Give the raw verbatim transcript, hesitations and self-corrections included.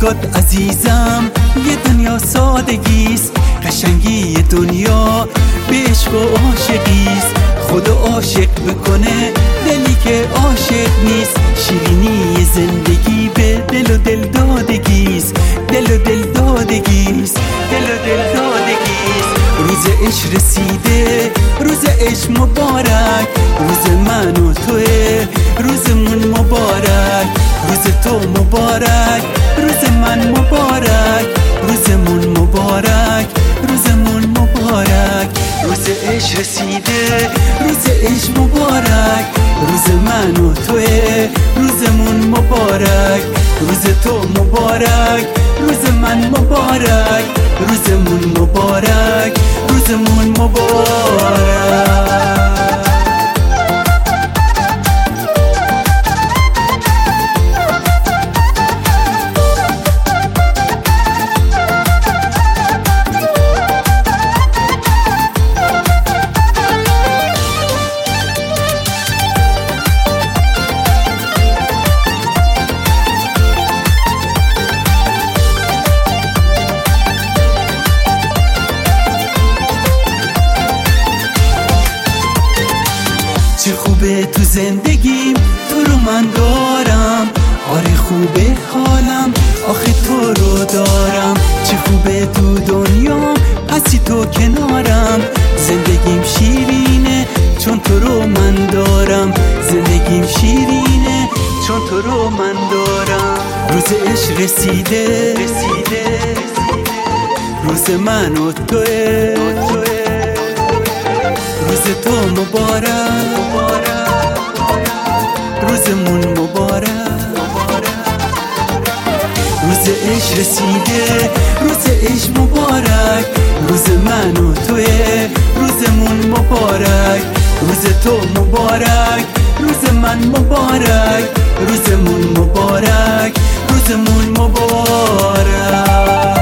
عشقات عزیزم یه دنیا سادگیست، قشنگی دنیا به عشق و عاشقیست. خدا عاشق بکنه دلی که عاشق نیست، شیرینی زندگی به دل و دل دادگیست، دل و دل دادگیست، دل و دل دادگیست. روز عشق رسیده، روز عشق مبارک، روز من و توه، روزمون مبارک، روز تو مبارک، روز من مبارک، روزمون مبارک، روزمون مبارک. روز عشق رسیده، روز عشق مبارک، روز من و توه، روزمون مبارک، روز تو مبارک، روز من مبارک، روزمون مبارک، روزمون مبارک. چه خوبه تو زندگیم، تو رو من دارم، آره خوبه حالم، آخه تو رو دارم. چه خوبه تو دنیا هستی تو کنارم، زندگیم شیرینه چون تو رو من دارم، زندگیم شیرینه چون تو رو من دارم. روز عشق رسیده، رسیده، روز من و توه، روز تو مبارک، روزمون مبارک. روز عشق رسیده، روز عشق مبارک، روز من و توه، روزمون مبارک، روز تو مبارک، روز من مبارک، روزمون مبارک، روزمون مبارک.